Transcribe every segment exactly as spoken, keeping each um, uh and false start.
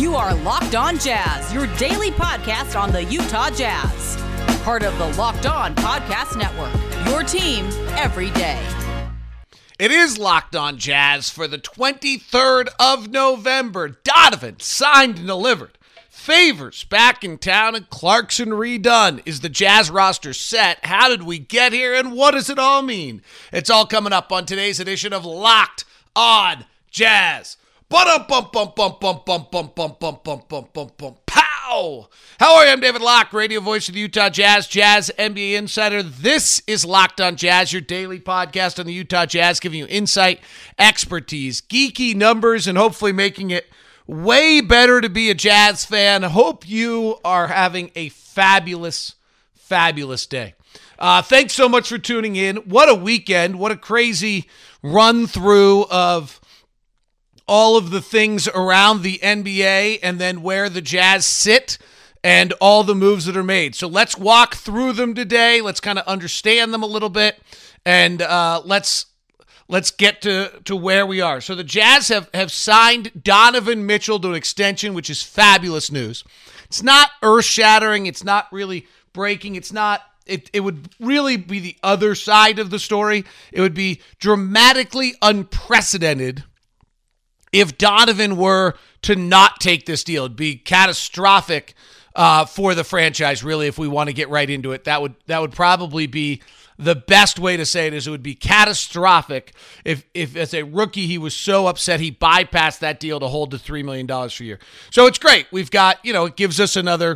You are Locked On Jazz, your daily podcast on the Utah Jazz. Part of the Locked On Podcast Network, your team every day. It is Locked On Jazz for the twenty-third of November. Donovan signed and delivered. Favors back in town and Clarkson redone. Is the Jazz roster set? How did we get here and what does it all mean? It's all coming up on today's edition of Locked On Jazz. Bum bum bum bum bum bum bum bum bum bum bum bum bum pow. How are you? I'm David Locke, radio voice of the Utah Jazz, Jazz N B A insider. This is Locked On Jazz, your daily podcast on the Utah Jazz, giving you insight, expertise, geeky numbers, and hopefully making it way better to be a Jazz fan. Hope you are having a fabulous, fabulous day. Uh, thanks so much for tuning in. What a weekend. What a crazy run through of all of the things around the N B A and then where the Jazz sit and all the moves that are made. So let's walk through them today. Let's kind of understand them a little bit, and uh, let's let's get to, to where we are. So the Jazz have, have signed Donovan Mitchell to an extension, which is fabulous news. It's not earth-shattering. It's not really breaking. It's not It, it would really be the other side of the story. It would be dramatically unprecedented if Donovan were to not take this deal. It'd be catastrophic uh, for the franchise, really, if we want to get right into it. That would that would probably be the best way to say it, is it would be catastrophic if, if as a rookie, he was so upset he bypassed that deal to hold the three million dollars per year. So it's great. We've got, you know, it gives us another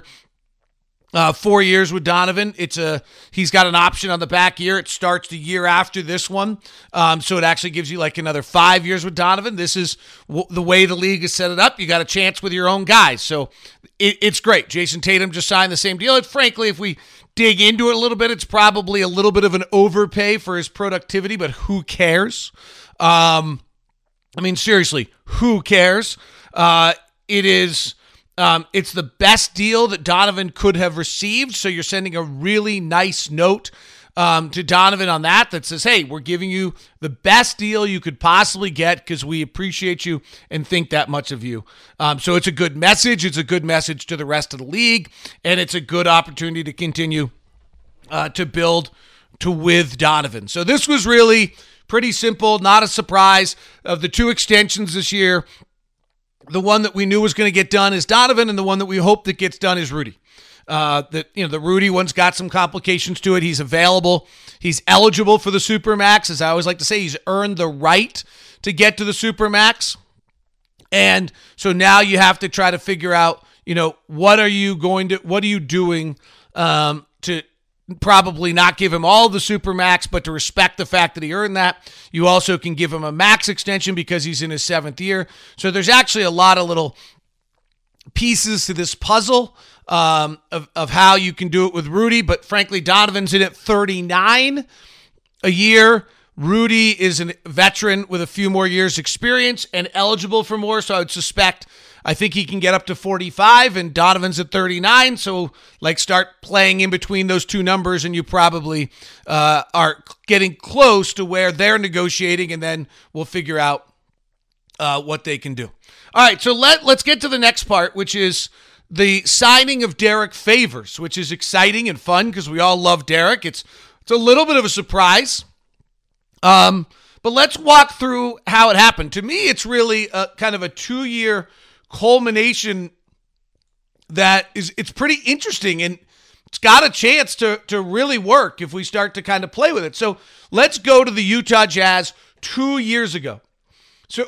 Uh, four years with Donovan. It's a he's got an option on the back year. It starts the year after this one, um, so it actually gives you like another five years with Donovan. This is w- the way the league has set it up. You got a chance with your own guys, so it, it's great. Jason Tatum just signed the same deal. And frankly, if we dig into it a little bit, it's probably a little bit of an overpay for his productivity, but who cares? Um, I mean, seriously, who cares? Uh, it is. Um, it's the best deal that Donovan could have received, so you're sending a really nice note um, to Donovan on that that says, hey, we're giving you the best deal you could possibly get because we appreciate you and think that much of you. Um, so it's a good message. It's a good message to the rest of the league, and it's a good opportunity to continue uh, to build to with Donovan. So this was really pretty simple, not a surprise. Of the two extensions this year, the one that we knew was going to get done is Donovan, and the one that we hope that gets done is Rudy. Uh, that you know, the Rudy one's got some complications to it. He's available. He's eligible for the Supermax. As I always like to say, he's earned the right to get to the Supermax. And so now you have to try to figure out, you know, what are you going to, what are you doing um, to probably not give him all the Supermax, but to respect the fact that he earned that. You also can give him a max extension because he's in his seventh year. So there's actually a lot of little pieces to this puzzle um, of, of how you can do it with Rudy. But frankly, Donovan's in at thirty-nine a year. Rudy is a veteran with a few more years experience and eligible for more. So I would suspect, I think he can get up to forty-five, and Donovan's at thirty-nine. So like start playing in between those two numbers, and you probably uh, are getting close to where they're negotiating, and then we'll figure out uh, what they can do. All right, so let, let's get to the next part, which is the signing of Derek Favors, which is exciting and fun because we all love Derek. It's, it's a little bit of a surprise. Um, but let's walk through how it happened. To me, it's really a, kind of a two-year culmination that is, it's pretty interesting, and it's got a chance to, to really work if we start to kind of play with it. So let's go to the Utah Jazz two years ago. So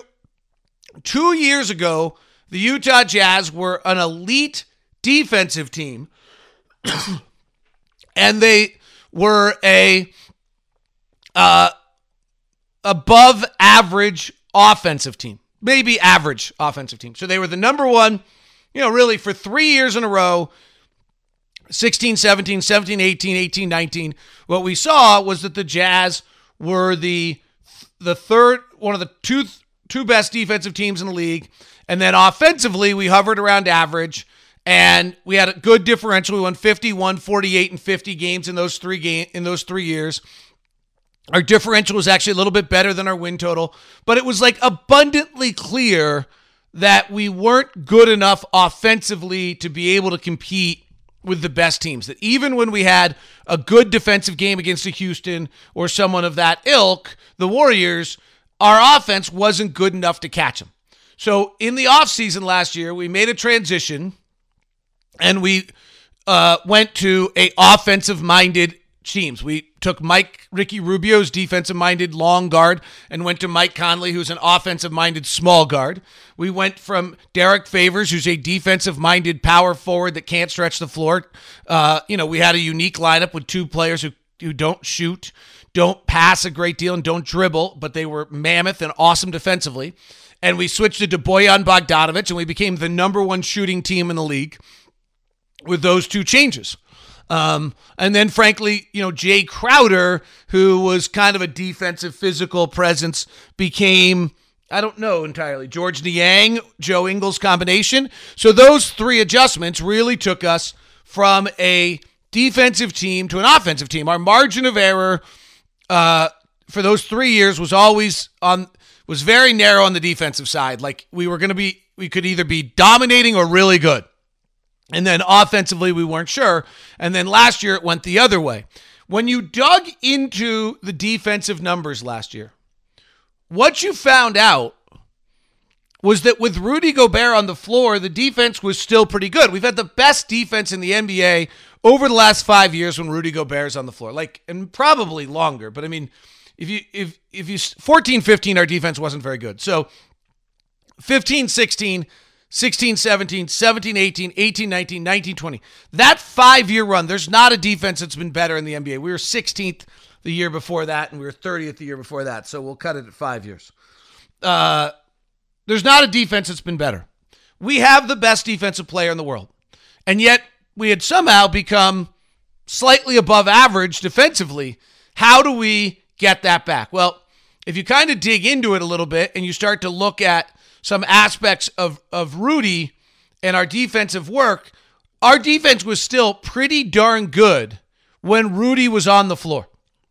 two years ago, the Utah Jazz were an elite defensive team, and they were a uh, above average offensive team, maybe average offensive team. So they were the number one, you know, really for three years in a row, sixteen, seventeen, seventeen, eighteen, eighteen, nineteen. What we saw was that the Jazz were the the third, one of the two two best defensive teams in the league. And then offensively, we hovered around average, and we had a good differential. We won fifty-one, forty-eight, and fifty games in those three game in those three years. Our differential was actually a little bit better than our win total, but it was like abundantly clear that we weren't good enough offensively to be able to compete with the best teams. That even when we had a good defensive game against a Houston or someone of that ilk, the Warriors, our offense wasn't good enough to catch them. So in the offseason last year, we made a transition and we uh, went to a offensive-minded teams. We took Mike Ricky Rubio's defensive-minded long guard and went to Mike Conley, who's an offensive-minded small guard. We went from Derek Favors, who's a defensive-minded power forward that can't stretch the floor. Uh, you know, we had a unique lineup with two players who, who don't shoot, don't pass a great deal, and don't dribble, but they were mammoth and awesome defensively. And we switched it to Bojan Bogdanovic, and we became the number one shooting team in the league with those two changes. Um, and then, frankly, you know, Jay Crowder, who was kind of a defensive physical presence, became, I don't know entirely, George Niang, Joe Ingles combination. So those three adjustments really took us from a defensive team to an offensive team. Our margin of error uh, for those three years was always on, was very narrow on the defensive side. Like we were going to be, we could either be dominating or really good. And then offensively, we weren't sure. And then last year, it went the other way. When you dug into the defensive numbers last year, what you found out was that with Rudy Gobert on the floor, the defense was still pretty good. We've had the best defense in the N B A over the last five years when Rudy Gobert is on the floor. Like, and probably longer. But I mean, if you, if, if you, fourteen fifteen, our defense wasn't very good. So fifteen sixteen, sixteen seventeen, seventeen eighteen, eighteen nineteen, nineteen twenty. That five-year run, there's not a defense that's been better in the N B A. We were sixteenth the year before that, and we were thirtieth the year before that, so we'll cut it at five years. Uh, there's not a defense that's been better. We have the best defensive player in the world, and yet we had somehow become slightly above average defensively. How do we get that back? Well, if you kind of dig into it a little bit and you start to look at some aspects of, of Rudy and our defensive work, our defense was still pretty darn good when Rudy was on the floor.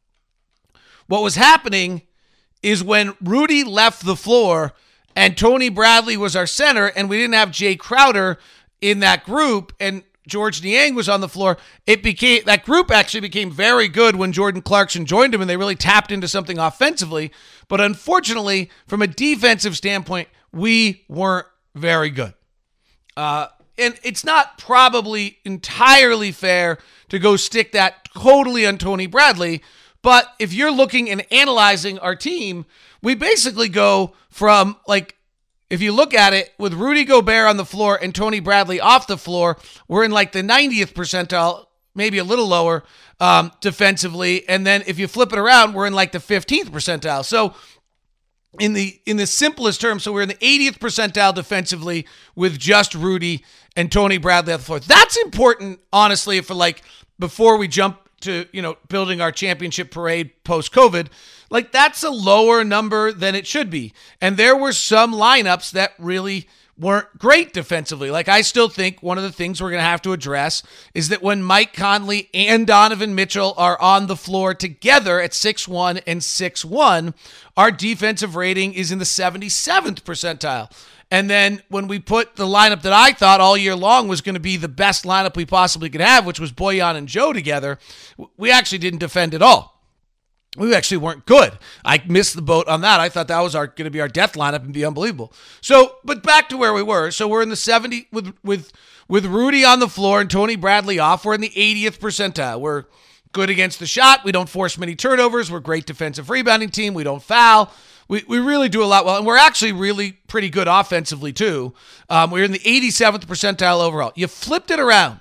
What was happening is when Rudy left the floor and Tony Bradley was our center and we didn't have Jay Crowder in that group and George Niang was on the floor, it became, that group actually became very good when Jordan Clarkson joined him and they really tapped into something offensively. But unfortunately, from a defensive standpoint, we weren't very good. Uh, and it's not probably entirely fair to go stick that totally on Tony Bradley, but if you're looking and analyzing our team, we basically go from, like, if you look at it, with Rudy Gobert on the floor and Tony Bradley off the floor, we're in like the ninetieth percentile, maybe a little lower um, defensively. And then if you flip it around, we're in like the fifteenth percentile. So in the in the simplest terms, so we're in the eightieth percentile defensively with just Rudy and Tony Bradley on the floor. That's important, honestly, for like before we jump to, you know, building our championship parade post-COVID. Like, that's a lower number than it should be. And there were some lineups that really weren't great defensively. Like, I still think one of the things we're going to have to address is that when Mike Conley and Donovan Mitchell are on the floor together at six one and six one, our defensive rating is in the seventy-seventh percentile. And then when we put the lineup that I thought all year long was going to be the best lineup we possibly could have, which was Bojan and Joe together, we actually didn't defend at all. We actually weren't good. I missed the boat on that. I thought that was our going to be our death lineup and be unbelievable. So, but back to where we were. So we're in the seventy with with with Rudy on the floor and Tony Bradley off. We're in the eightieth percentile. We're good against the shot. We don't force many turnovers. We're a great defensive rebounding team. We don't foul. We we really do a lot well, and we're actually really pretty good offensively too. Um, we're in the eighty-seventh percentile overall. You flipped it around,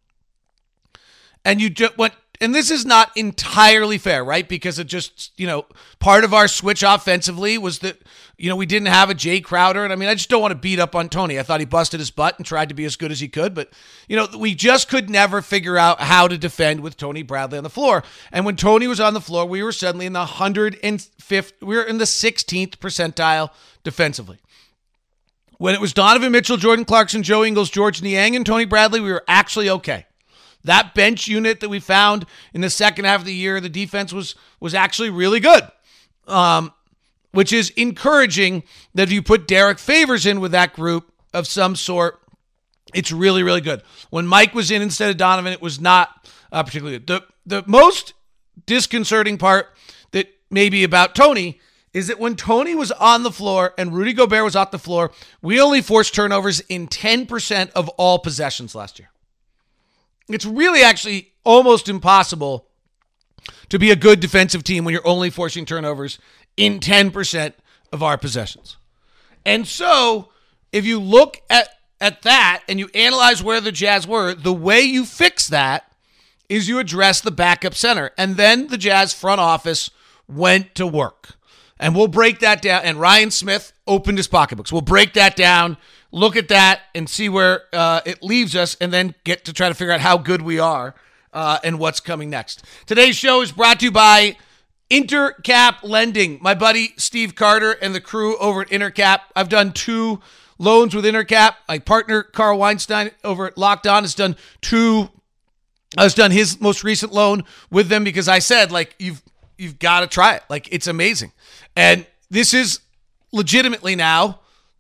and you just went. And this is not entirely fair, right? Because it just, you know, part of our switch offensively was that, you know, we didn't have a Jay Crowder. And I mean, I just don't want to beat up on Tony. I thought he busted his butt and tried to be as good as he could. But, you know, we just could never figure out how to defend with Tony Bradley on the floor. And when Tony was on the floor, we were suddenly in the one hundred fifth, we were in the sixteenth percentile defensively. When it was Donovan Mitchell, Jordan Clarkson, Joe Ingles, George Niang, and Tony Bradley, we were actually okay. That bench unit that we found in the second half of the year, the defense was was actually really good. Um, which is encouraging that if you put Derek Favors in with that group of some sort, it's really, really good. When Mike was in instead of Donovan, it was not uh, particularly good. The, the most disconcerting part that maybe about Tony is that when Tony was on the floor and Rudy Gobert was off the floor, we only forced turnovers in ten percent of all possessions last year. It's really actually almost impossible to be a good defensive team when you're only forcing turnovers in ten percent of our possessions. And so if you look at, at that and you analyze where the Jazz were, the way you fix that is you address the backup center. And then the Jazz front office went to work. And we'll break that down. And Ryan Smith opened his pocketbooks. We'll break that down, look at that, and see where uh, it leaves us, and then get to try to figure out how good we are uh, and what's coming next. Today's show is brought to you by Intercap Lending. My buddy Steve Carter and the crew over at Intercap. I've done two loans with Intercap. My partner Carl Weinstein over at Locked On has done two. Has done his most recent loan with them because I said, like, you've you've got to try it. Like, it's amazing. And this is legitimately now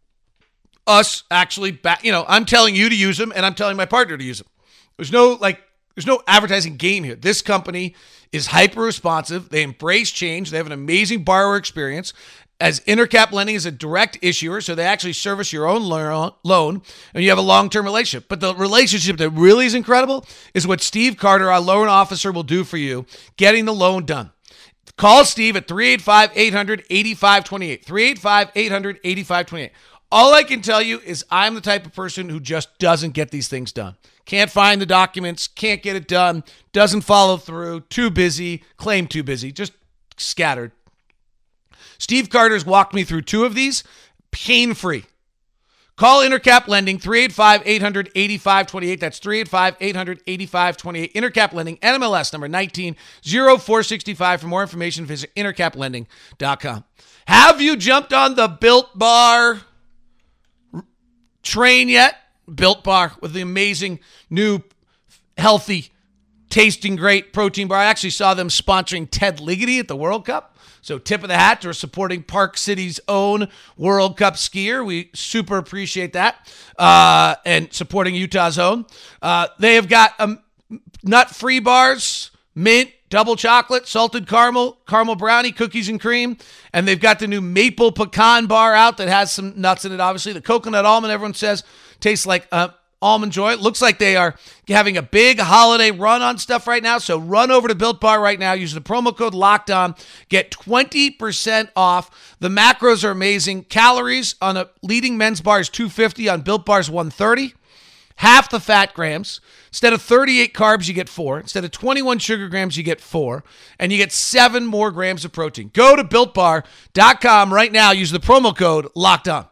us actually back. You know, I'm telling you to use them, and I'm telling my partner to use them. There's no like, there's no advertising game here. This company is hyper responsive. They embrace change. They have an amazing borrower experience. As Intercap Lending is a direct issuer, so they actually service your own loan, and you have a long-term relationship. But the relationship that really is incredible is what Steve Carter, our loan officer, will do for you, getting the loan done. Call Steve at three eight five, eight hundred, eighty-five twenty-eight, three eight five, eight hundred, eighty-five twenty-eight. All I can tell you is I'm the type of person who just doesn't get these things done. Can't find the documents, can't get it done, doesn't follow through, too busy, claim too busy, just scattered. Steve Carter's walked me through two of these, pain-free. Call Intercap Lending, three eight five, eight hundred, eighty-five twenty-eight. That's three eight five, eight hundred, eighty-five twenty-eight. Intercap Lending, N M L S number nineteen oh four sixty-five. For more information, visit intercap lending dot com. Have you jumped on the Built Bar train yet? Built Bar with the amazing new healthy, tasting great protein bar. I actually saw them sponsoring Ted Ligety at the World Cup. So tip of the hat to supporting Park City's own World Cup skier. We super appreciate that. Uh, and supporting Utah's own. Uh, they have got um, nut-free bars, mint, double chocolate, salted caramel, caramel brownie, cookies and cream. And they've got the new maple pecan bar out that has some nuts in it, obviously. The coconut almond, everyone says, tastes like uh, Almond Joy. It looks like they are having a big holiday run on stuff right now. So run over to Built Bar right now. Use the promo code LOCKEDON. Get twenty percent off. The macros are amazing. Calories on a leading men's bar is two fifty. On Built Bar is one thirty. Half the fat grams. Instead of thirty-eight carbs, you get four. Instead of twenty-one sugar grams, you get four. And you get seven more grams of protein. Go to built bar dot com right now. Use the promo code LOCKEDON.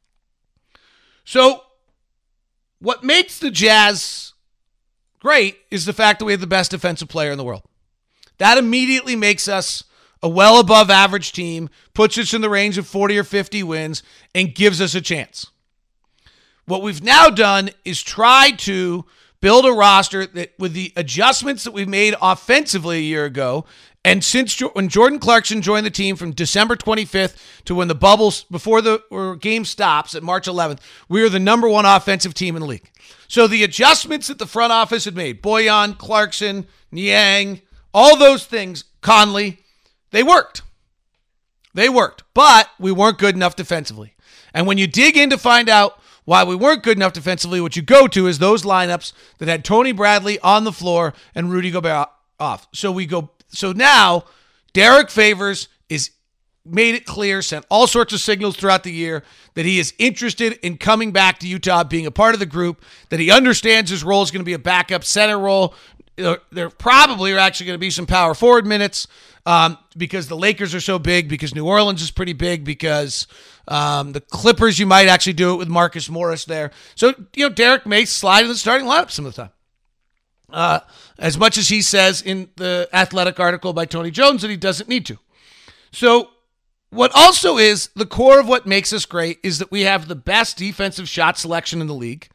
So what makes the Jazz great is the fact that we have the best defensive player in the world. That immediately makes us a well above average team, puts us in the range of forty or fifty wins, and gives us a chance. What we've now done is try to build a roster that, with the adjustments that we've made offensively a year ago, and since when Jordan Clarkson joined the team from December twenty-fifth to when the bubbles, before the or game stops at March eleventh, we are the number one offensive team in the league. So the adjustments that the front office had made, Bojan, Clarkson, Niang, all those things, Conley, they worked. They worked, but we weren't good enough defensively. And when you dig in to find out why we weren't good enough defensively, what you go to is those lineups that had Tony Bradley on the floor and Rudy Gobert off. So we go. So now Derek Favors is made it clear, sent all sorts of signals throughout the year that he is interested in coming back to Utah, being a part of the group, that he understands his role is going to be a backup center role. There probably are actually going to be some power forward minutes um, because the Lakers are so big, because New Orleans is pretty big, because um, the Clippers, you might actually do it with Marcus Morris there. So, you know, Derek may slide in the starting lineup some of the time. Uh, as much as he says in the Athletic article by Tony Jones that he doesn't need to. So what also is the core of what makes us great is that we have the best defensive shot selection in the league.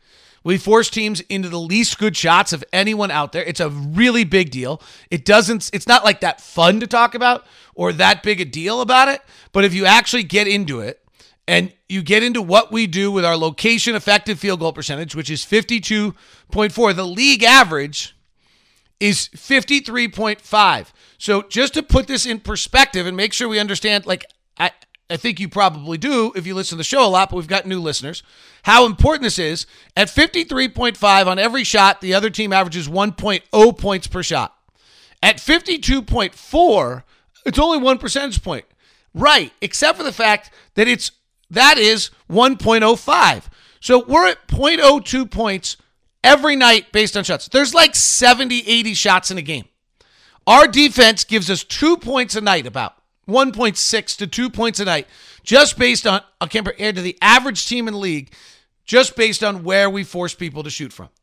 We force teams into the least good shots of anyone out there. It's a really big deal. It doesn't, it's not like that fun to talk about or that big a deal about it. But if you actually get into it and you get into what we do with our location effective field goal percentage, which is fifty-two point four, the league average is fifty-three point five. So just to put this in perspective and make sure we understand, like, I, I think you probably do if you listen to the show a lot, but we've got new listeners, how important this is. At fifty-three point five on every shot, the other team averages one point oh points per shot. At fifty-two point four, it's only one percentage point. Right, except for the fact that it's that is one point oh five. So we're at zero point oh two points every night based on shots. There's like seventy, eighty shots in a game. Our defense gives us two points a night, about one point six to two points a night, just based on, compared to the average team in the league, just based on where we force people to shoot from.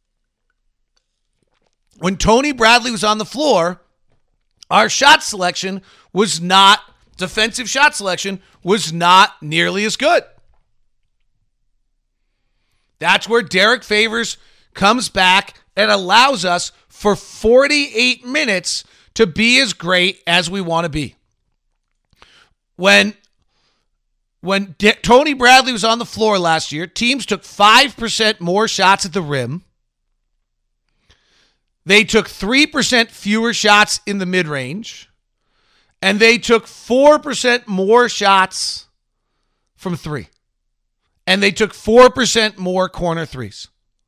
When Tony Bradley was on the floor, our shot selection was not, defensive shot selection was not nearly as good. That's where Derek Favors comes back and allows us for forty-eight minutes to be as great as we want to be. When, when D- Tony Bradley was on the floor last year, teams took five percent more shots at the rim. They took three percent fewer shots in the mid-range. And they took four percent more shots from three. And they took four percent more corner threes.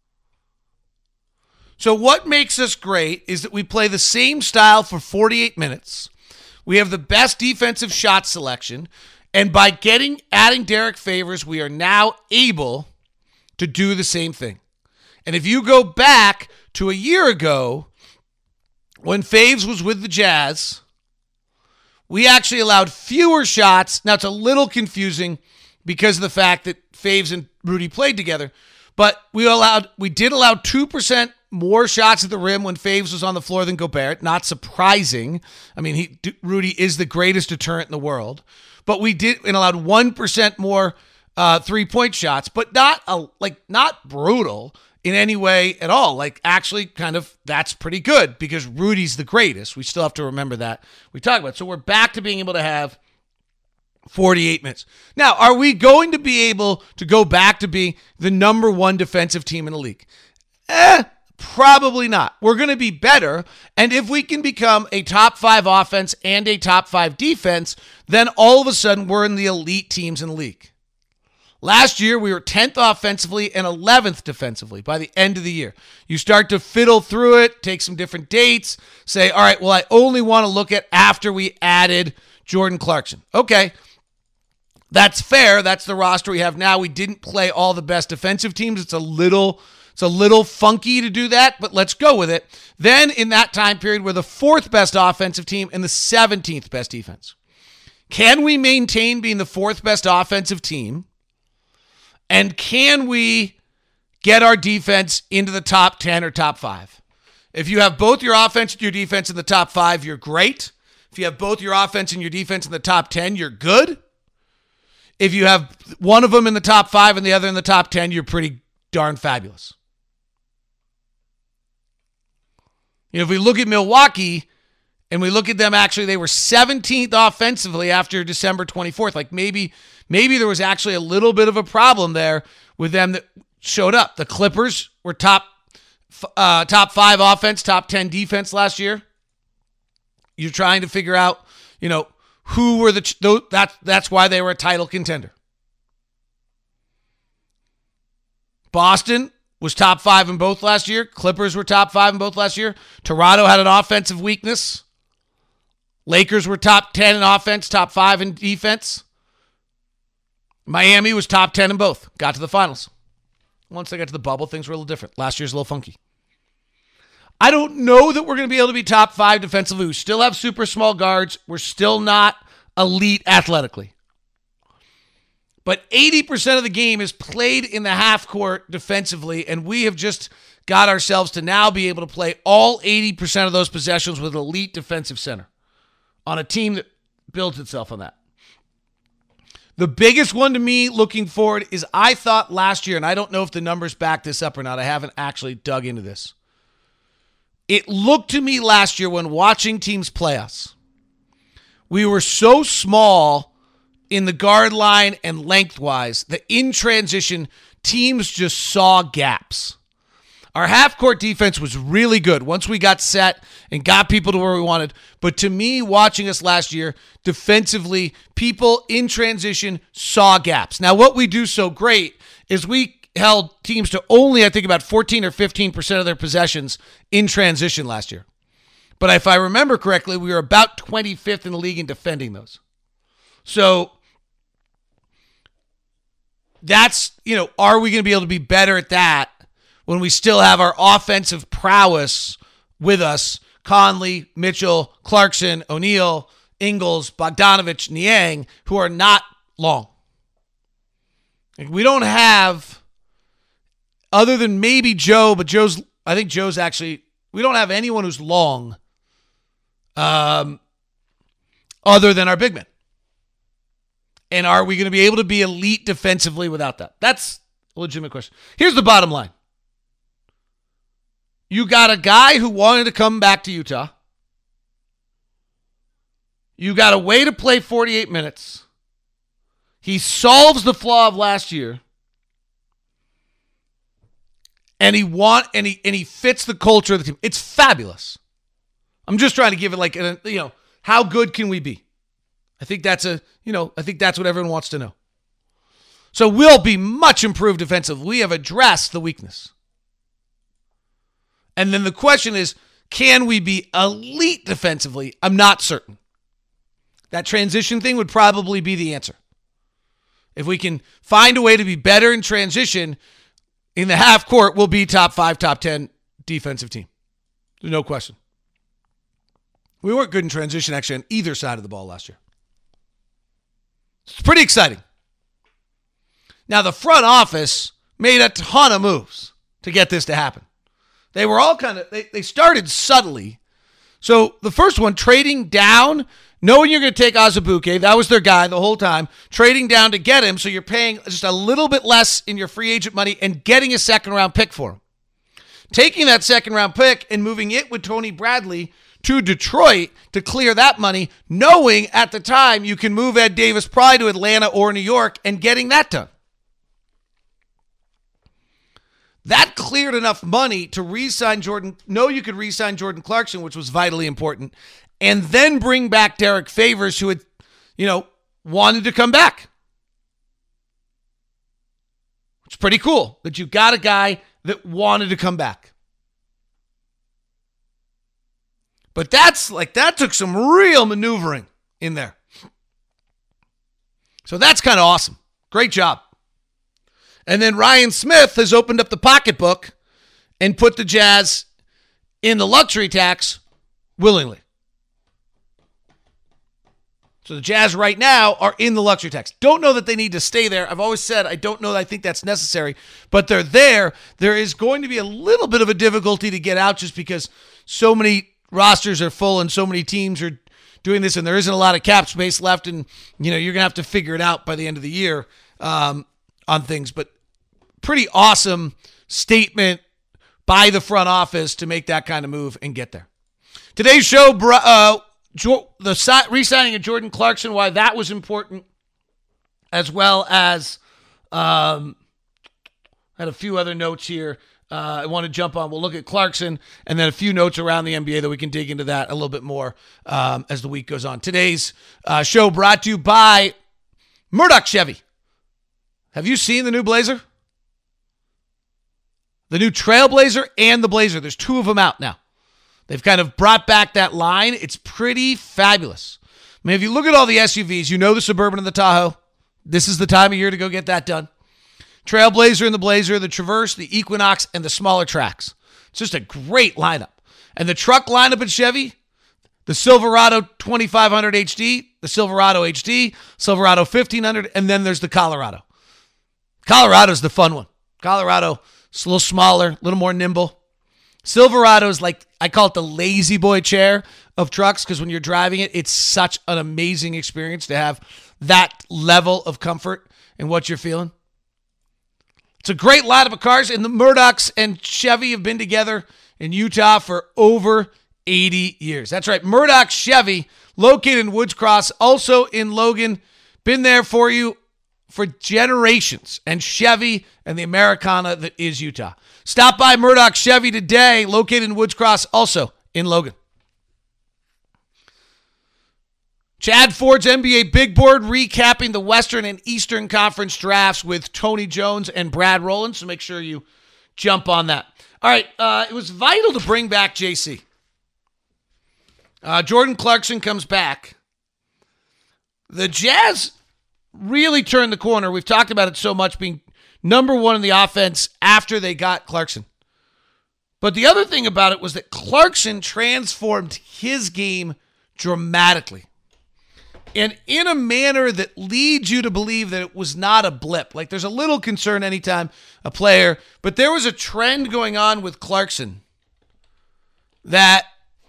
So what makes us great is that we play the same style for forty-eight minutes. We have the best defensive shot selection. And by getting adding Derek Favors, we are now able to do the same thing. And if you go back to a year ago, when Faves was with the Jazz, we actually allowed fewer shots. Now, it's a little confusing because of the fact that Faves and Rudy played together, but we allowed, we did allow two percent more shots at the rim when Faves was on the floor than Gobert. Not surprising. I mean, he, Rudy is the greatest deterrent in the world, but we did and allowed one percent more uh, three-point shots, but not a, like not brutal in any way at all. Like, actually, kind of, that's pretty good because Rudy's the greatest. We still have to remember that. We talk about it. So we're back to being able to have forty-eight minutes. Now, are we going to be able to go back to being the number one defensive team in the league? Eh, probably not. We're going to be better. And if we can become a top five offense and a top five defense, then all of a sudden we're in the elite teams in the league. Last year, we were tenth offensively and eleventh defensively by the end of the year. You start to fiddle through it, take some different dates, say, all right, well, I only want to look at after we added Jordan Clarkson. Okay, that's fair. That's the roster we have now. We didn't play all the best defensive teams. It's a little, it's a little funky to do that, but let's go with it. Then in that time period, we're the fourth best offensive team and the seventeenth best defense. Can we maintain being the fourth best offensive team? And can we get our defense into the top ten or top five? If you have both your offense and your defense in the top five, you're great. If you have both your offense and your defense in the top ten, you're good. If you have one of them in the top five and the other in the top ten, you're pretty darn fabulous. You know, if we look at Milwaukee and we look at them, actually, they were seventeenth offensively after December twenty-fourth. Like maybe, maybe there was actually a little bit of a problem there with them that showed up. The Clippers were top, uh, top five offense, top ten defense last year. You're trying to figure out, you know, who were the, that, that's why they were a title contender. Boston was top five in both last year. Clippers were top five in both last year. Toronto had an offensive weakness. Lakers were top ten in offense, top five in defense. Miami was top ten in both. Got to the finals. Once they got to the bubble, things were a little different. Last year's a little funky. I don't know that we're going to be able to be top five defensively. We still have super small guards. We're still not elite athletically. But eighty percent of the game is played in the half court defensively, and we have just got ourselves to now be able to play all eighty percent of those possessions with elite defensive center on a team that builds itself on that. The biggest one to me looking forward is I thought last year, and I don't know if the numbers back this up or not. I haven't actually dug into this. It looked to me last year when watching teams play us, we were so small in the guard line and lengthwise that in transition, teams just saw gaps. Our half-court defense was really good once we got set and got people to where we wanted. But to me, watching us last year, defensively, people in transition saw gaps. Now, what we do so great is we held teams to only, I think, about fourteen or fifteen percent of their possessions in transition last year. But if I remember correctly, we were about twenty-fifth in the league in defending those. So that's, you know, are we going to be able to be better at that when we still have our offensive prowess with us? Conley, Mitchell, Clarkson, O'Neal, Ingles, Bogdanovich, Niang, who are not long. Like, we don't have, other than maybe Joe, but Joe's, I think Joe's actually, we don't have anyone who's long um, other than our big men. And are we going to be able to be elite defensively without that? That's a legitimate question. Here's the bottom line. You got a guy who wanted to come back to Utah. You got a way to play forty-eight minutes. He solves the flaw of last year. And he want and he and he fits the culture of the team. It's fabulous. I'm just trying to give it like a, you know, how good can we be? I think that's a, you know, I think that's what everyone wants to know. So we'll be much improved defensively. We have addressed the weakness. And then the question is, can we be elite defensively? I'm not certain. That transition thing would probably be the answer. If we can find a way to be better in transition in the half court, we'll be top five, top ten defensive team. There's no question. We weren't good in transition actually on either side of the ball last year. It's pretty exciting. Now, the front office made a ton of moves to get this to happen. They were all kind of, they, they started subtly. So the first one, trading down, knowing you're going to take Azubuike, that was their guy the whole time, trading down to get him, so you're paying just a little bit less in your free agent money and getting a second round pick for him. Taking that second round pick and moving it with Tony Bradley to Detroit to clear that money, knowing at the time you can move Ed Davis probably to Atlanta or New York and getting that done. That cleared enough money to re-sign Jordan, know you could re-sign Jordan Clarkson, which was vitally important, and then bring back Derek Favors, who had, you know, wanted to come back. It's pretty cool that you got a guy that wanted to come back. But that's like, that took some real maneuvering in there. So that's kind of awesome. Great job. And then Ryan Smith has opened up the pocketbook and put the Jazz in the luxury tax willingly. So the Jazz right now are in the luxury tax. Don't know that they need to stay there. I've always said I don't know that I think that's necessary, but they're there. There is going to be a little bit of a difficulty to get out just because so many rosters are full and so many teams are doing this and there isn't a lot of cap space left, and you know you're going to have to figure it out by the end of the year um, on things. But pretty awesome statement by the front office to make that kind of move and get there. Today's show, uh, the re-signing of Jordan Clarkson, why that was important, as well as um, I had a few other notes here uh, I want to jump on. We'll look at Clarkson and then a few notes around the N B A that we can dig into that a little bit more um, as the week goes on. Today's uh, show brought to you by Murdoch Chevy. Have you seen the new Blazer? The new Trailblazer and the Blazer. There's two of them out now. They've kind of brought back that line. It's pretty fabulous. I mean, if you look at all the S U Vs, you know the Suburban and the Tahoe. This is the time of year to go get that done. Trailblazer and the Blazer, the Traverse, the Equinox, and the smaller tracks. It's just a great lineup. And the truck lineup at Chevy, the Silverado twenty-five hundred H D, the Silverado H D, Silverado fifteen hundred, and then there's the Colorado. Colorado's the fun one. Colorado, it's a little smaller, a little more nimble. Silverado's like, I call it the lazy boy chair of trucks because when you're driving it, it's such an amazing experience to have that level of comfort in what you're feeling? It's a great lineup of cars, and the Murdochs and Chevy have been together in Utah for over eighty years. That's right, Murdoch Chevy, located in Woods Cross, also in Logan, been there for you for generations, and Chevy and the Americana that is Utah. Stop by Murdoch Chevy today, located in Woods Cross, also in Logan. Chad Ford's N B A Big Board recapping the Western and Eastern Conference drafts with Tony Jones and Brad Rowland, so make sure you jump on that. All right, uh, it was vital to bring back J C. Uh, Jordan Clarkson comes back. The Jazz really turned the corner. We've talked about it so much, being number one in the offense after they got Clarkson. But the other thing about it was that Clarkson transformed his game dramatically. And in a manner that leads you to believe that it was not a blip. Like, there's a little concern anytime a player, but there was a trend going on with Clarkson that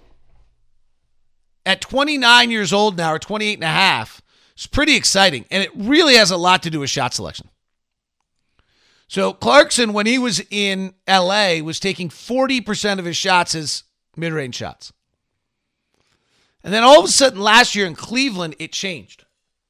at twenty-nine years old now, or twenty-eight and a half, is pretty exciting. And it really has a lot to do with shot selection. So Clarkson, when he was in L A, was taking forty percent of his shots as mid-range shots. And then all of a sudden last year in Cleveland, it changed.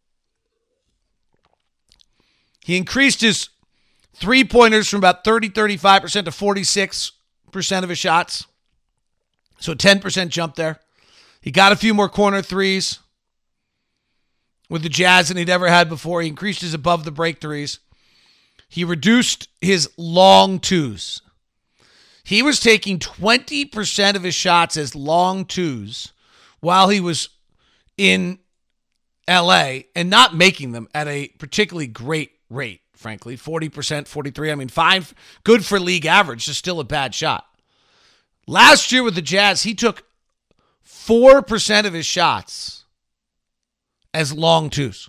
He increased his three-pointers from about thirty, thirty-five percent to forty-six percent of his shots. So a ten percent jump there. He got a few more corner threes with the Jazz than he'd ever had before. He increased his above the break threes. He reduced his long twos. He was taking twenty percent of his shots as long twos while he was in L A and not making them at a particularly great rate, frankly. forty percent, forty-three. I mean, fine, good for league average, just still a bad shot. Last year with the Jazz, he took four percent of his shots as long twos.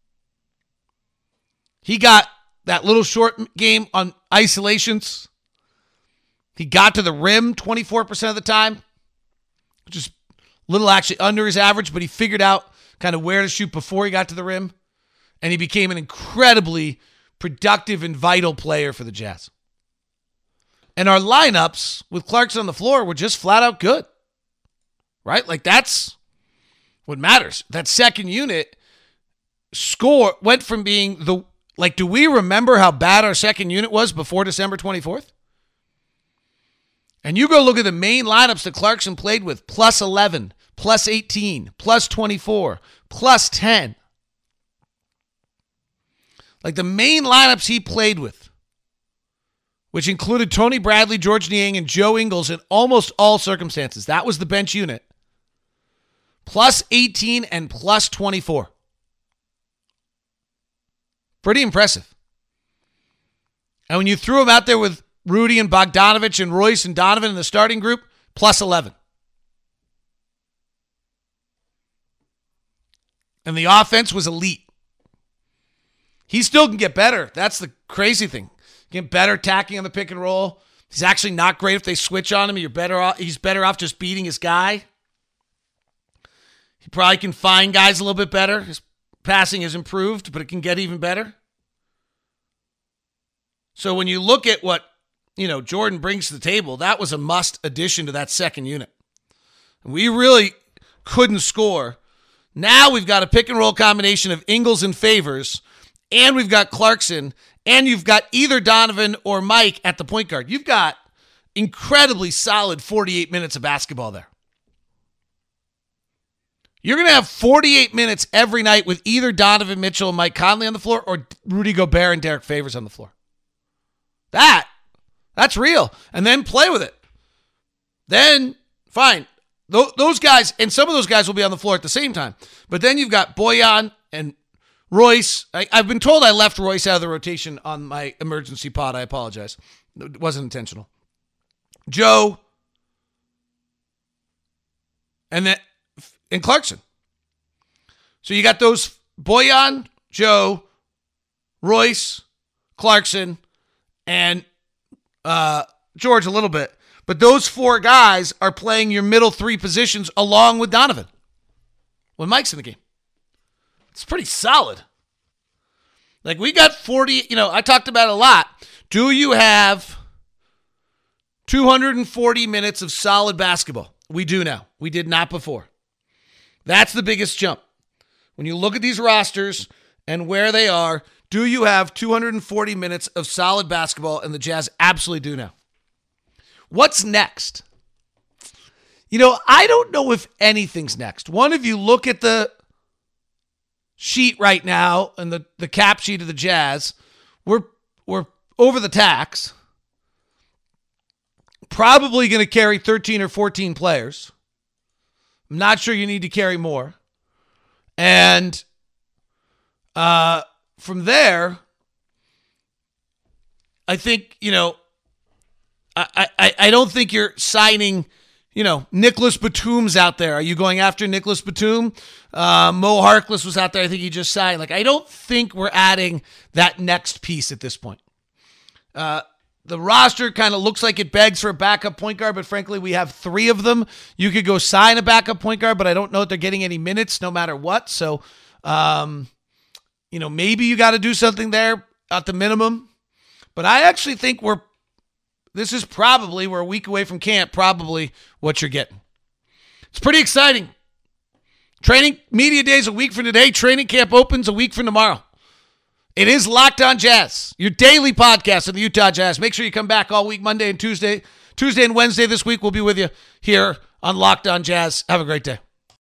He got that little short game on isolations. He got to the rim twenty-four percent of the time, which is a little actually under his average, but he figured out kind of where to shoot before he got to the rim, and he became an incredibly productive and vital player for the Jazz. And our lineups with Clarkson on the floor were just flat out good, right? Like, that's what matters. That second unit score went from being the, like, do we remember how bad our second unit was before December twenty-fourth? And you go look at the main lineups that Clarkson played with: plus eleven, plus eighteen, plus twenty-four, plus ten. Like, the main lineups he played with, which included Tony Bradley, George Niang, and Joe Ingles in almost all circumstances. That was the bench unit. Plus eighteen and plus twenty-four. Pretty impressive. And when you threw him out there with Rudy and Bogdanovich and Royce and Donovan in the starting group, plus eleven. And the offense was elite. He still can get better. That's the crazy thing. Get better tacking on the pick and roll. He's actually not great if they switch on him. You're better off, he's better off just beating his guy. He probably can find guys a little bit better. His passing has improved, but it can get even better. So when you look at what, you know, Jordan brings to the table, that was a must addition to that second unit. We really couldn't score. Now we've got a pick and roll combination of Ingles and Favors, and we've got Clarkson, and you've got either Donovan or Mike at the point guard. You've got incredibly solid forty-eight minutes of basketball there. You're going to have forty-eight minutes every night with either Donovan Mitchell and Mike Conley on the floor or Rudy Gobert and Derek Favors on the floor. That, that's real. And then play with it. Then, fine. Th- those guys, and some of those guys will be on the floor at the same time. But then you've got Bojan and Royce. I, I've been told I left Royce out of the rotation on my emergency pod. I apologize. It wasn't intentional. Joe. And then and Clarkson. So you got those Bojan, Joe, Royce, Clarkson, and uh, George a little bit. But those four guys are playing your middle three positions along with Donovan when Mike's in the game. It's pretty solid. Like, we got forty, you know, I talked about it a lot. Do you have two hundred forty minutes of solid basketball? We do now. We did not before. That's the biggest jump. When you look at these rosters and where they are, do you have two hundred forty minutes of solid basketball? And the Jazz absolutely do now. What's next? You know, I don't know if anything's next. One, if you look at the sheet right now and the, the cap sheet of the Jazz, we're we're over the tax. Probably going to carry thirteen or fourteen players. I'm not sure you need to carry more. And uh, from there, I think, you know, I, I, I don't think you're signing, you know, Nicholas Batum's out there. Are you going after Nicholas Batum? Uh, Mo Harkless was out there. I think he just signed. Like, I don't think we're adding that next piece at this point. Uh, the roster kind of looks like it begs for a backup point guard, but frankly, we have three of them. You could go sign a backup point guard, but I don't know if they're getting any minutes no matter what. So, um, you know, maybe you got to do something there at the minimum. But I actually think we're This is probably, we're a week away from camp, probably what you're getting. It's pretty exciting. Training media days a week from today. Training camp opens a week from tomorrow. It is Locked On Jazz, your daily podcast of the Utah Jazz. Make sure you come back all week, Monday and Tuesday. Tuesday and Wednesday this week, we'll be with you here on Locked On Jazz. Have a great day.